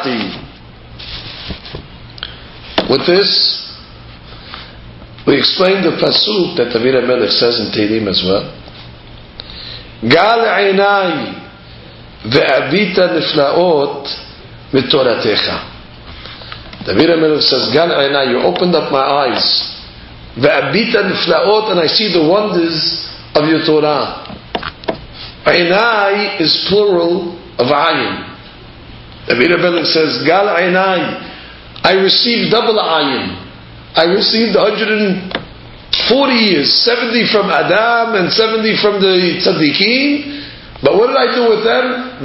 sichati. With this, we explained the pasuk that David HaMelech says in Tehillim as well. Gal einai ve'abita niflaot mitoratecha. David HaMelech says, Gal einai, you opened up my eyes. Ve'abita niflaot, and I see the wonders of your Torah. Einai is plural of ayin. David HaMelech says, Gal einai, I received double ayin. I received 140 years, 70 from Adam and 70 from the Tzaddikim. But what did I do with them?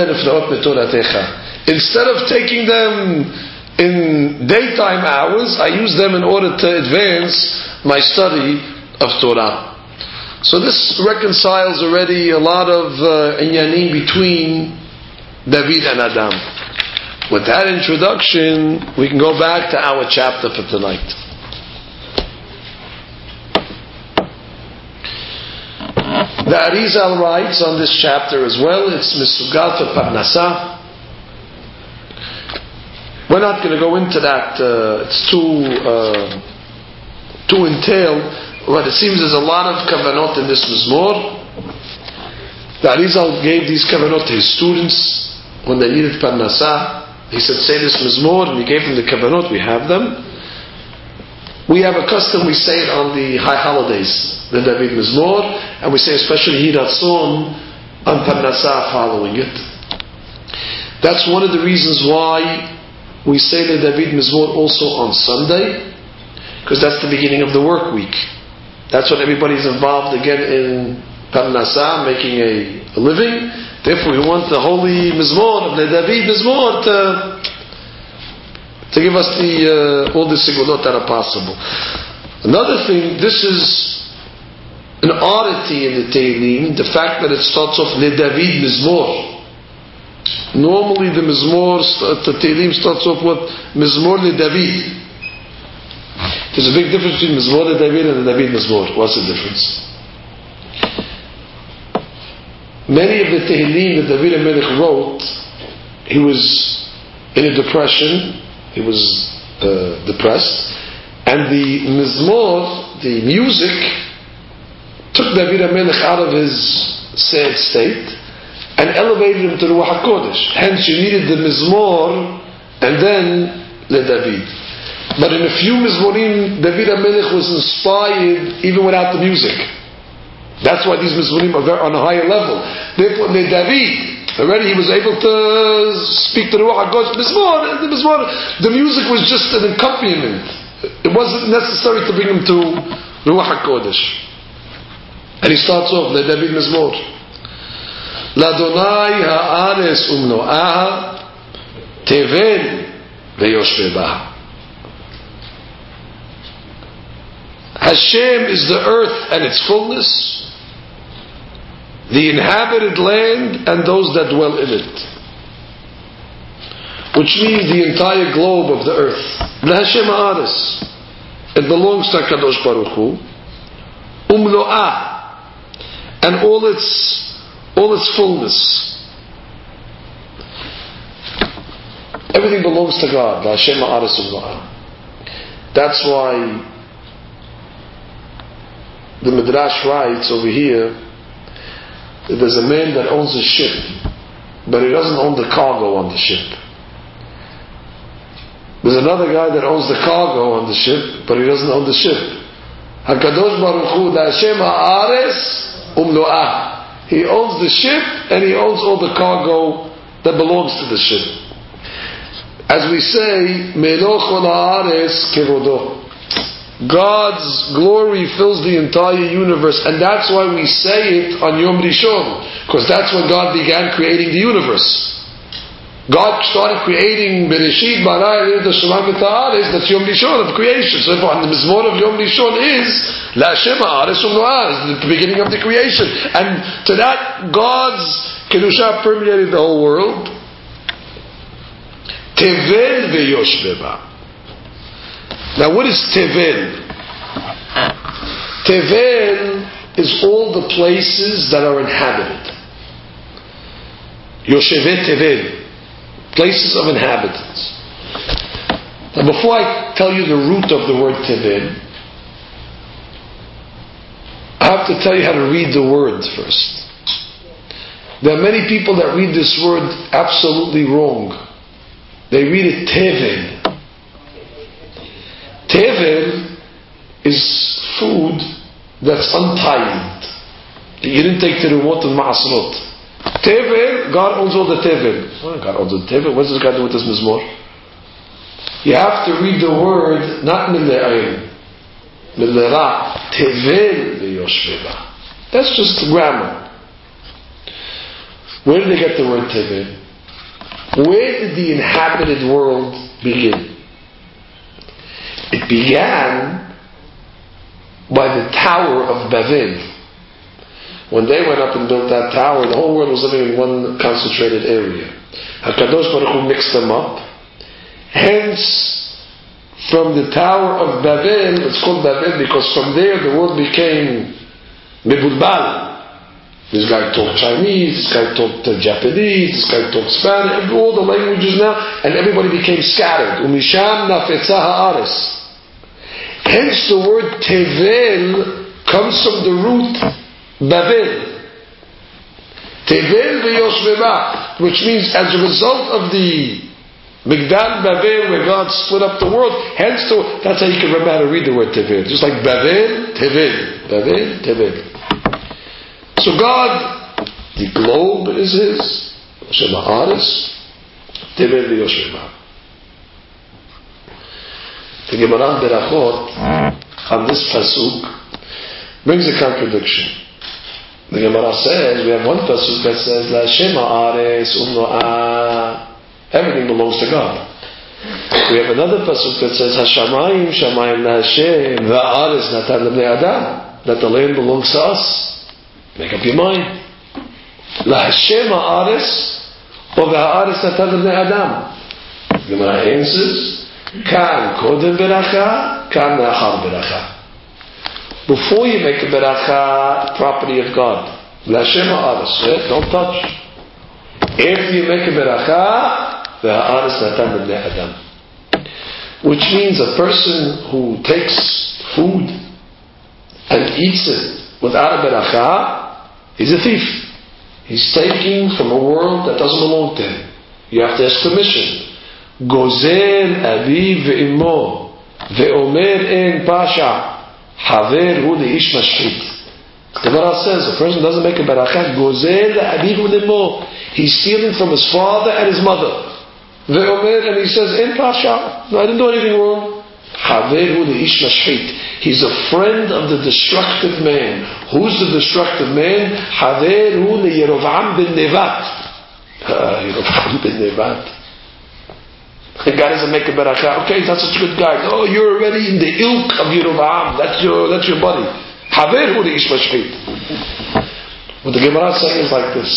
Instead of taking them in daytime hours, I used them in order to advance my study of Torah. So this reconciles already a lot of inyanim between David and Adam. With that introduction, we can go back to our chapter for tonight. The Arizal writes on this chapter as well, it's Misugal for Parnasah. We're not going to go into that, it's too entailed, but it seems there's a lot of kavanot in this Mizmor. The Arizal gave these kavanot to his students when they needed Parnasah. He said, say this Mizmor, and he gave them the kavanot, we have them. We have a custom, we say it on the high holidays, the David Mizmor, and we say especially Hiratzon on Parnasah following it. That's one of the reasons why we say the David Mizmor also on Sunday, because that's the beginning of the work week. That's when everybody's involved again in Parnasah, making a living. Therefore we want the holy Mizmor of the David Mizmor to give us all the sigulot that are possible. Another thing, this is an oddity in the Tehillim, the fact that it starts off Le David Mizmor. Normally the Mizmor, the Tehillim starts off with Mizmor Le David. There's a big difference between Mizmor Le David and the David Mizmor. What's the difference? Many of the Tehillim that David HaMelech wrote, he was in a depression. He was depressed, and the Mizmor, the music, took David HaMelech out of his sad state and elevated him to the Ruach HaKodesh. Hence, you needed the Mizmor and then Le David. But in a few Mizmorim, David HaMelech was inspired even without the music. That's why these Mizmorim are on a higher level. Therefore, Le David, already he was able to speak to the Ruach HaKodesh. Mizmor, the music was just an accompaniment. It wasn't necessary to bring him to Ruach HaKodesh. And he starts off, Le David Mizmor. L'Adonai ha'ares umno'ah tevel ve'yoshve baha. Hashem is the earth and its fullness, the inhabited land and those that dwell in it, which means the entire globe of the earth. L'Hashem ha'ares, it belongs to HaKadosh Baruch Hu. Umlo'ah, and all its fullness. Everything belongs to God. L'Hashem ha'ares umlo'ah. That's why the Midrash writes over here that there's a man that owns a ship, but he doesn't own the cargo on the ship. There's another guy that owns the cargo on the ship, but he doesn't own the ship. HaKadosh Baruch Hu, Hashem ha'ares umlo'ah. He owns the ship and he owns all the cargo that belongs to the ship. As we say, Meloch ha'ares kevodo. God's glory fills the entire universe, and that's why we say it on Yom Rishon, because that's when God began creating the universe. God started creating Bereshit bara the Shemayim v'Haaretz. That's Yom Rishon of creation. So on the Mizmor of Yom Rishon is L'Hashem ha'aretz umlo'ah, the beginning of the creation, and to that God's kedusha permeated the whole world. Tevel ve'yoshve ba. Now, what is Tevel? Tevel is all the places that are inhabited. Yosheve Tevel, places of inhabitants. Now, before I tell you the root of the word Tevel, I have to tell you how to read the word first. There are many people that read this word absolutely wrong. They read it Tevel. Tevel is food that's untied. You didn't take terumot and ma'asrot. Tevel, God owns all the Tevel. God owns the Tevel. What does this got to do with this Mizmor? You have to read the word, not Mile'ayim, Mile'ra, Tevel ve'yoshveba. That's just grammar. Where did they get the word Tevel? Where did the inhabited world begin? It began by the Tower of Babel. When they went up and built that tower, the whole world was living in one concentrated area. HaKadosh Baruch Hu mixed them up. Hence, from the Tower of Babel, it's called Babel because from there the world became Mebulbal. This guy talked Chinese, this guy talked Japanese, this guy talked Spanish, all the languages now, and everybody became scattered. Umisham nafetza ha'aretz. Hence the word Tevel comes from the root Babel. Tevel v'yoshvema, which means as a result of the Migdal Babel, where God split up the world, hence that's how you can remember how to read the word Tevel. Just like Babel, Tevel. Babel, Tevel. So God, the globe is His, Hashem Ha'aretz, Tevel v'yoshvema. The Gemara Berachot on this pasuk brings a contradiction. The Gemara says we have one pasuk that says La Hashem Ha'aretz Umno'ah. Everything belongs to God. We have another pasuk that says Hashamayim Shamayim La Hashem Va'aretz Natan Lebnei Adam, that the land belongs to us. Make up your mind. La Hashem Ha'aretz or Va'aretz Natan Lebnei Adam. The Gemara answers Kan Kodem Beracha, Kan Nachar Beracha. Before you make a beracha, property of God. La Hashem Ha'aretz, don't touch. After you make a beracha, the Ha'aretz Natan Lebnei Adam. Which means a person who takes food and eats it without a beracha, he's a thief. He's taking from a world that doesn't belong to him. You have to ask permission. Gozel aviv ve'imo ve'omer en pasha. Haver hu leish mashchit. The Gemara says a person doesn't make a beracha. Gozel aviv ve'imo. He's stealing from his father and his mother. Ve'omer, and he says in pasha. No, I didn't do anything wrong. Haver hu leish mashchit. He's a friend of the destructive man. Who's the destructive man? Haver hu leYerovam ben Nevat. Yerovam ben Nevat. The guy doesn't make a beracha. Okay, that's such a good guy. Oh, you're already in the ilk of Yerovam. That's your buddy. Haver hu leish mashchit. What the Gemara is saying is like this.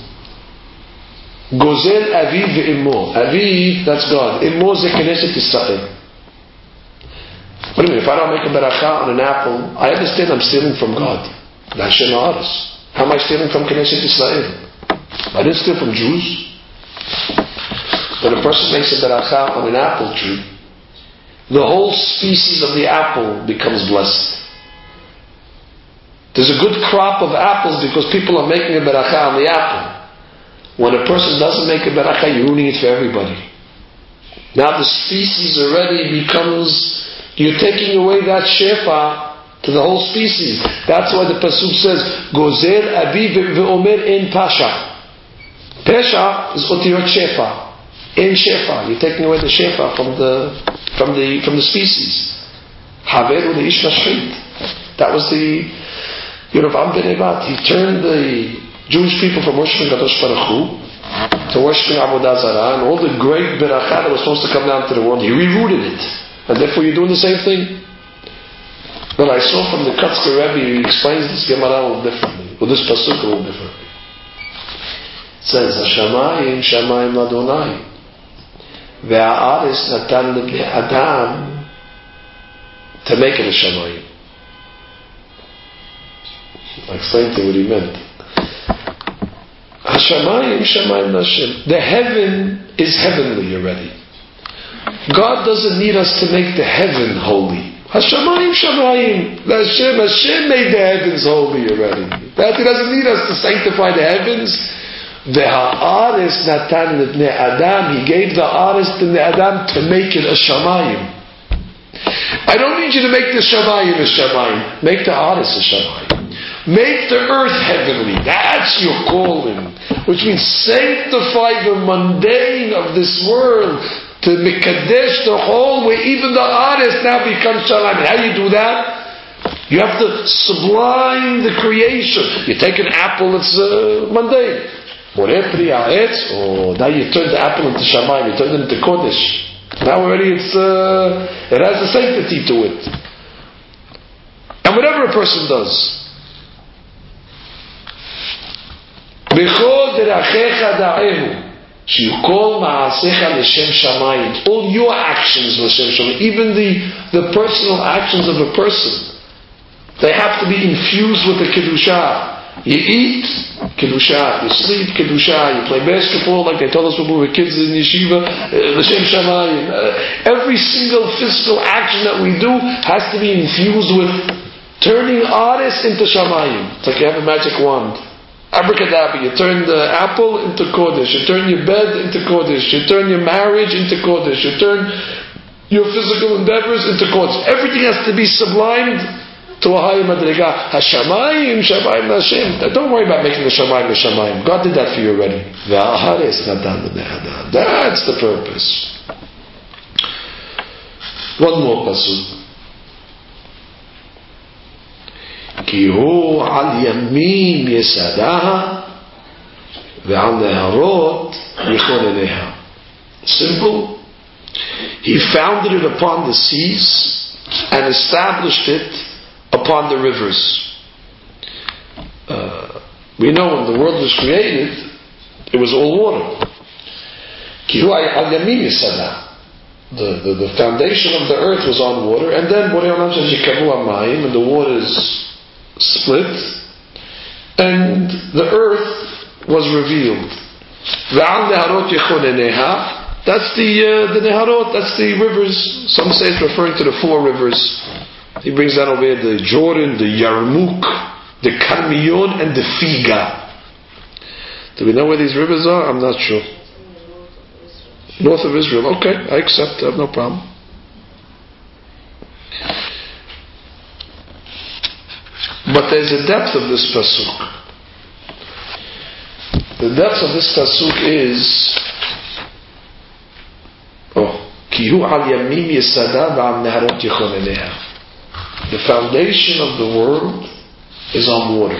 Gozel aviv ve'immo. Aviv, that's God. Immo ze Knesset Yisrael. What do you mean? If I don't make a beracha on an apple, I understand I'm stealing from God. La Hashem Ha'aretz. How am I stealing from Knesset Yisrael? I didn't steal from Jews. When a person makes a beracha on an apple tree, the whole species of the apple becomes blessed. There's a good crop of apples because people are making a beracha on the apple. When a person doesn't make a beracha, you're ruining it for everybody. Now the species already becomes, you're taking away that shefa to the whole species. That's why the pasuk says, Gozer aviv ve'omer en pasha. Pesha is otirot shefa. In shefa, you're taking away the shefa from the species. Haver leish mashchit. That was the Yerovam ben Nevat. He turned the Jewish people from worshiping Kadosh Baruch Hu to worshiping Avodah Zarah, and all the great beracha that was supposed to come down to the world, he rerouted it, and therefore you're doing the same thing. But I saw from the Kotzker Rebbe, he explains this Gemara a little differently, or this pasuk a little differently. It says, Hashamayim Shamayim Adonai. Ve'ha'aretz Natan Lebnei Adam, to make it a Shamayim. I explained to you what he meant. Hashamayim Shamayim Hashem. The heaven is heavenly already. God doesn't need us to make the heaven holy. Hashamayim Shamayim. Hashem made the heavens holy already. That He doesn't need us to sanctify the heavens. The Ha'aretz Natan Lebnei Adam. He gave the Ha'aretz to the Adam to make it a Shamayim. I don't need you to make the Shamayim a Shamayim. Make the Ha'aretz a Shamayim. Make the earth heavenly. That's your calling. Which means sanctify the mundane of this world to mekadesh the whole, where even the Ha'aretz now becomes Shamayim. How do you do that? You have to sublime the creation. You take an apple that's mundane. Now you turn the apple into Shamayim, you turn it into Kodesh. Now already it has a sanctity to it. And whatever a person does, all your actions l'shem shamayim, even the personal actions of a person, they have to be infused with the kedusha. You eat, Kedusha. You sleep, Kedusha. You play basketball, like they told us when we were kids in yeshiva, L'Shem Shamayim. Every single physical action that we do has to be infused with turning artists into Shamayim. It's like you have a magic wand. Abracadabra. You turn the apple into Kodesh. You turn your bed into Kodesh. You turn your marriage into Kodesh. You turn your physical endeavors into Kodesh. Everything has to be sublimed to a higher madriga. Hashamayim, Shamayim, Hashem. Don't worry about making the Shamayim the Shamayim. God did that for you already. That's the purpose. One more pasuk. Ki hu al yamin yesadaha ve'al neharot yichoneneha. Simple. He founded it upon the seas and established it upon the rivers. We know when the world was created, it was all water. The foundation of the earth was on water, and then and the waters split, and the earth was revealed. That's the Neharot, that's the rivers. Some say it's referring to the four rivers. He brings down over here the Jordan, the Yarmouk, the Karmiyon, and the Figa. Do we know where these rivers are? I'm not sure. North of Israel. Okay, I accept. I have no problem. But there's a depth of this pasuk. The depth of this pasuk is Ki hu al yamim yesada v'al neharot yichoneneha. The foundation of the world is on water.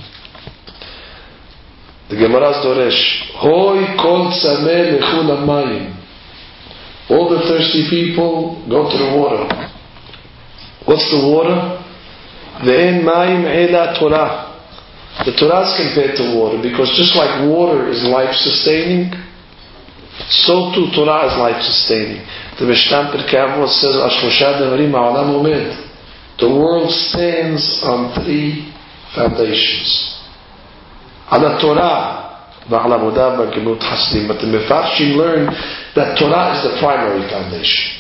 The Gemara's Doresh, Hoi kol tzameh lechu lamayim. All the thirsty people go to the water. What's the water? Ve'en mayim ela Torah. The Torah is compared to water because just like water is life-sustaining, so too Torah is life-sustaining. The Mishnah Pirkei Avot says, Ashlosha devarim ha'olam omed. The world stands on three foundations. Ala Torah, va'ala modah va'gelut chasdim. But the Mefarshim learn that Torah is the primary foundation.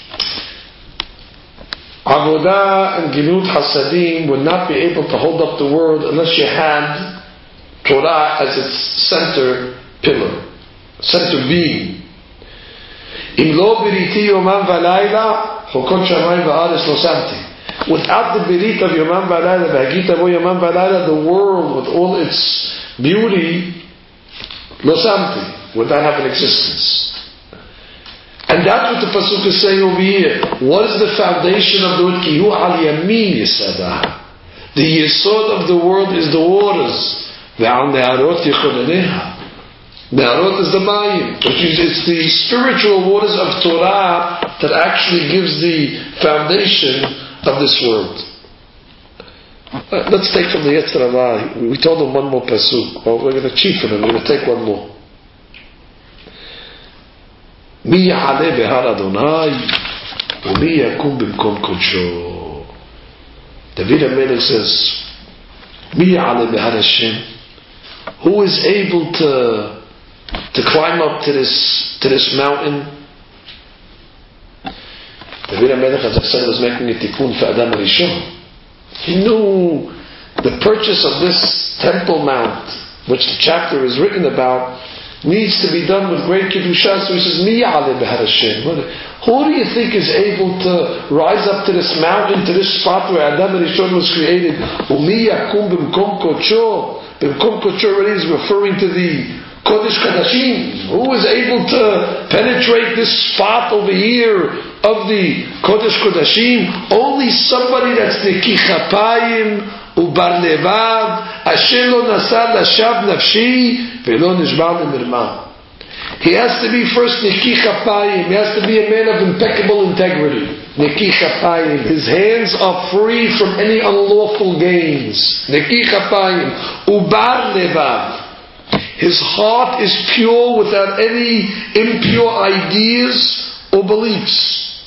Avodah and Gelut Hasadim would not be able to hold up the world unless you had Torah as its center pillar, center beam. Im lo biriti yomam v'layla chokot shamayim v'aretz lo samti. Without the berit of Yomam V'Alayla, V'Hagita Bo Yomam V'Alayla, the world with all its beauty, lo samti, would not have an existence. And that's what the pasuk is saying over here. What is the foundation of the word? Ki hu al yamin yesada. The yesod of the world is the waters. Ve'al neharot yichoneneha. Neharot is the mayim, which is it's the spiritual waters of Torah that actually gives the foundation of this world. Let's take from the Yetzer Hara. We told them one more pasuk. Well, we're going to cheat for them. We're going to take one more. Mi ya'aleh behar Adonai u'mi yakum b'mkom kodsho. David HaMelech says, Mi ya'aleh behar Hashem. Who is able to climb up to this mountain? David HaMelech, as I said, was making a tikkun for Adam Rishon. He knew the purchase of this Temple Mount, which the chapter is written about, needs to be done with great Kedusha. So he says, Mi ya'aleh behar Hashem. Who do you think is able to rise up to this mountain, to this spot where Adam Rishon was created? U'mi yakum b'mkom kodsho. B'mkom kodsho already is referring to the Kodesh Kodashim. Who is able to penetrate this spot over here of the Kodesh Kodashim? Only somebody that's Neki Chapayim Ubar Levav Asher lo nasad lashav nafshi ve'lo nishbar lemirma. He has to be first Neki Chapayim. He has to be a man of impeccable integrity. Neki Chapayim. His hands are free from any unlawful gains. Neki Chapayim Ubar Levav. His heart is pure without any impure ideas or beliefs.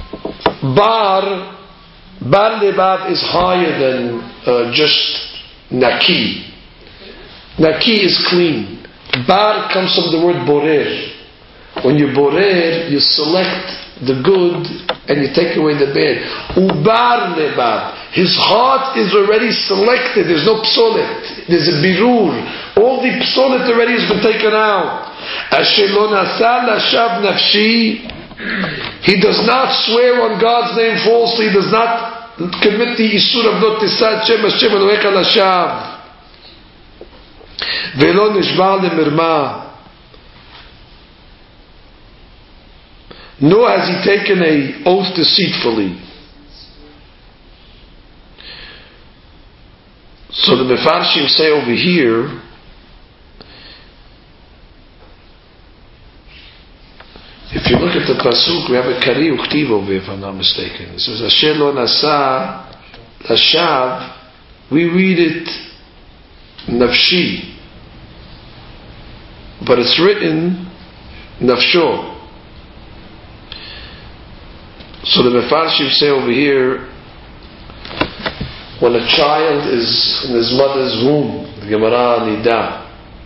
Bar Levav is higher than just Naki. Naki is clean. Bar comes from the word borer. When you borer, you select the good and you take away the bad. Ubar lebar. His heart is already selected. There's no psolet. There's a birur. All the psolet already has been taken out. Asher lo nasa lashav nafshi. He does not swear on God's name falsely. He does not commit the isur of not tisad Shem Hashem Elohecha lashav. Velo nishba lemirma. Nor has he taken an oath deceitfully. So the Mefarshim say over here, if you look at the pasuk, we have a kari uktiv over here, if I'm not mistaken. It says Asher lo nasa lashav. We read it nafshi, but it's written nafsho. So the Mefarshim say over here, when a child is in his mother's womb, the Gemara Nida,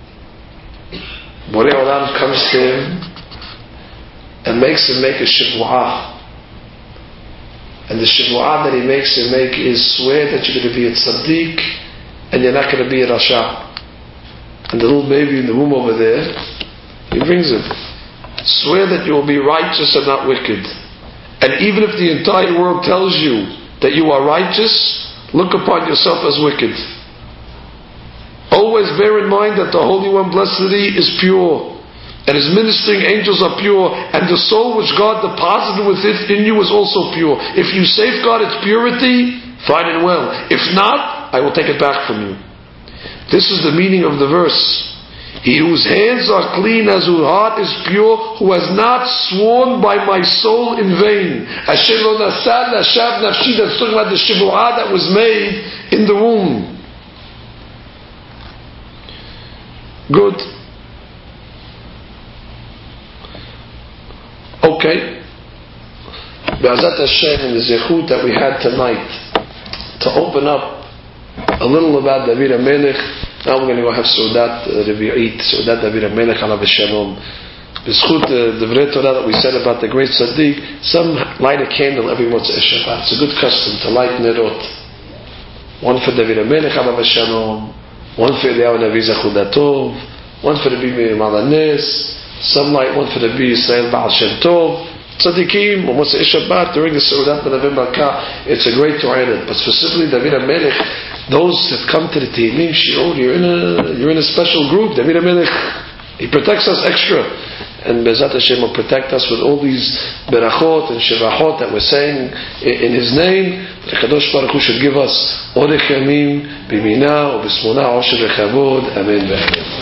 Borei Olam comes to him and makes him make a shiv'ah. And the shiv'ah that he makes him make is swear that you're going to be a tzaddik and you're not going to be a rasha. And the little baby in the womb over there, he brings him. Swear that you will be righteous and not wicked. And even if the entire world tells you that you are righteous, look upon yourself as wicked. Always bear in mind that the Holy One, blessed is pure, and His ministering angels are pure, and the soul which God deposited within you is also pure. If you safeguard its purity, fine and well. If not, I will take it back from you. This is the meaning of the verse. He whose hands are clean, as whose heart is pure, who has not sworn by my soul in vain. Asher lo nasa lashav nafshi. That's talking about the shivu'ah that was made in the womb. Good. Okay. Be'ezat Hashem, in the zechut that we had tonight, to open up a little about David HaMelech. Now we're going to go have Seudat Revi'it, Seudat David HaMelech alav shalom. B'zchut the Divrei Torah that we said about the great tzaddik, some light a candle every Motzei Shabbat. It's a good custom to light nerot. One for David HaMelech alav shalom, one for Eliyahu Navi Zachudatov, one for the Bibi Malanes, some light one for the Bibi Yisrael Baal Shem Tov. Tzaddikim, on Motzei Shabbat, during the Seudat Benavim Barkah, it's a great Torah. But specifically David HaMelech, those that come to the Tehillim Shiur, you're in a special group. David HaMelech, he protects us extra, and Be'ezat Hashem will protect us with all these berachot and shevachot that we're saying in His name. The Kadosh Baruch Hu should give us orech yamim b'mina u'b'smona osher v'chavod. Amen.